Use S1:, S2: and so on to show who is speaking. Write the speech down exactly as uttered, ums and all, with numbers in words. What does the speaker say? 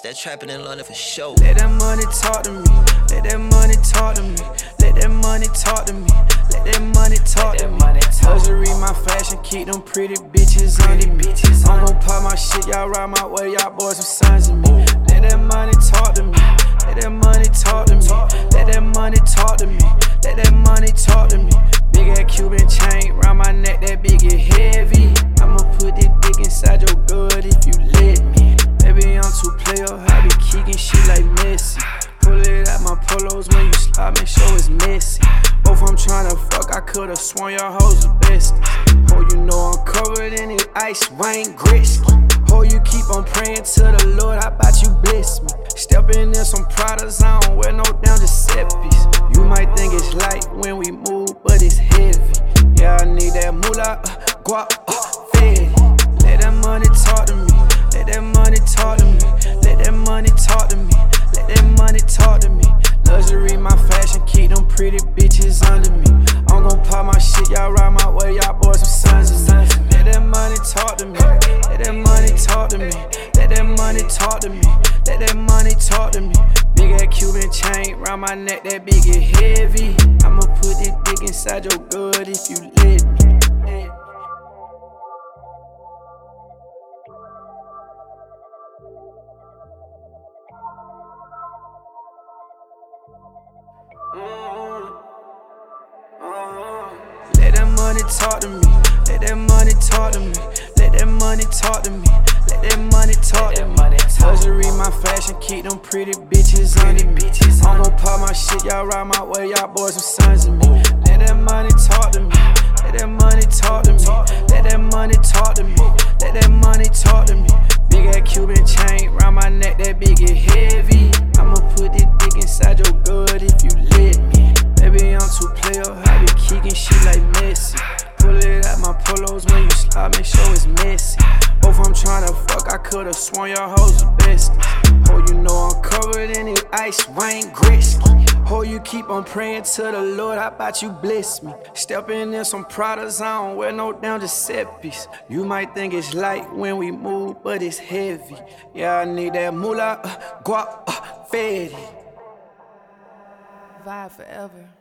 S1: It's that trapping in London for sure.
S2: Let that money talk to me. Let that money talk to me. Let that money talk to me. Let that money talk to me. Luxury my fashion, keep them pretty bitches under me. I'm gon' pop my shit, y'all ride my way, y'all boys some sons of me. Let that money talk to me. Let that money talk to me. Let that money talk to me. Let that money talk to me. Big ass Cuban chain round my neck, that big get heavy. I'ma put this dick inside your gut if you let me. Baby, I'm too player, I be kicking shit like Messi. Pull it out my polos when you slide, make sure it's messy. Both I'm tryna fuck, I could've sworn your hoes the best. Oh, you know I'm covered in this ice, Wayne Gretzky. Oh, you keep on praying to the Lord, how about you bless me? Stepping in some Pradas, I don't wear no damn Giuseppe's. You might think it's light when we move, but it's heavy. Yeah, I need that moolah, uh, guap, uh, fed. Let that money talk to me. Let that money talk to me. Let that money talk to me. Let that money talk to me. Luxury my fashion, keep them pretty bitches under me. I'm gon' pop my shit, y'all ride my way, y'all boys some sons of me. Let that money talk to me. Let that money talk to me. Let that money talk to me. Let that money talk to me. Big ass Cuban chain round my neck, that big get heavy. I'ma put this dick inside your gut if you let me. Let that money talk to me. Let that money talk to me. Let that money talk to me. Let that money talk to me. Luxury my fashion, keep them pretty bitches under me. I'm gon' pop my shit, y'all ride my way, y'all boys some sons of me. Let that money talk to me. Let that money talk to me. Let that money talk to me. Let that money talk to me. Big ass Cuban chain round my neck, that big get heavy. I'ma put this dick inside your gut if you let me. Baby, I'm too player, I be kicking shit like Messi. Pull it out my polos when you slide, make sure it's messy. Both I'm tryna fuck, I could've sworn your hoes the best. Oh, you know I'm covered in this ice, Wayne Gretzky. Oh, you keep on praying to the Lord, how about you bless me? Stepping in some Pradas, I don't wear no damn Giuseppe's. You might think it's light when we move, but it's heavy. Yeah, I need that moolah, uh, guap, uh, fed.
S3: Vibe forever.